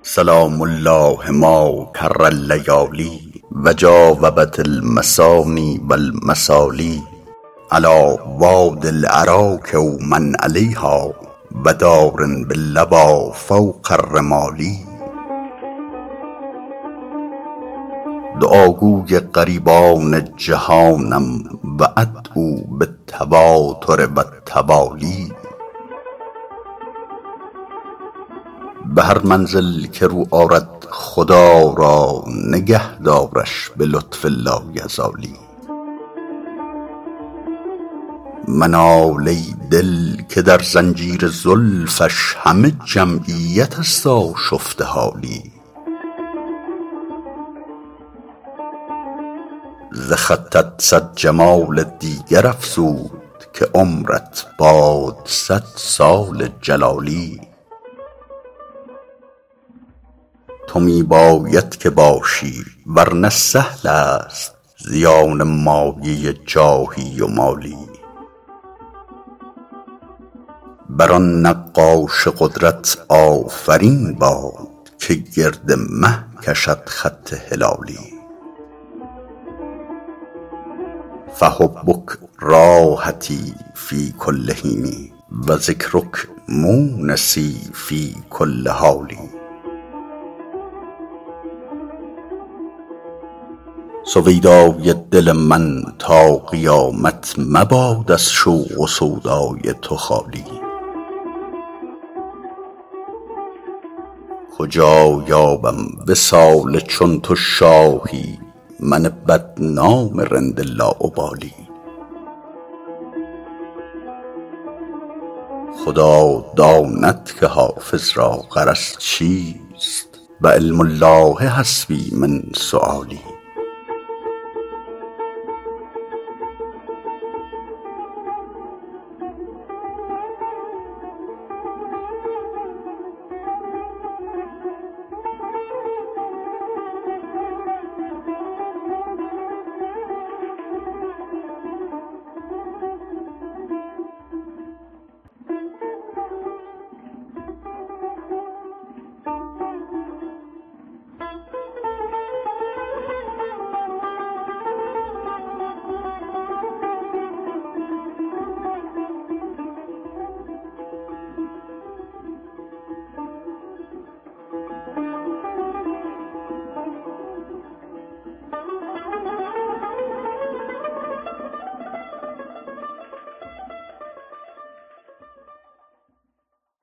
سلام الله ما کر اللیالی و جاوبت المثانی و المثالی علی واد الاراک و من علیها و دار باللبا فوق الرمالی. دعاگوی غریبان جهانم و ادعو بالتواتر و التوالی. به هر منزل که رو آرد خدا را نگه دارش به لطف لایزالی. منال ای دل که در زنجیر زلفش همه جمعیت است آشفته حالی. ز خطت صد جمال دیگر افزود که عمرت باد 100 سال جلالی. تو می باید که باشی ورنه سهل است زیان مایه جاهی و مالی. بر آن نقاش قدرت آفرین باد که گرد مه کشد خط هلالی. فحبک راحتی فی کل حین و ذکرک مونسی فی کل حالی. سویدای دل من تا قیامت مباد از شوق و سودای تو خالی. کجا یابم وصال چون تو شاهی من بدنام رند لاابالی. خدا داند که حافظ را غرض چیست و علم الله حسبی من سؤالی.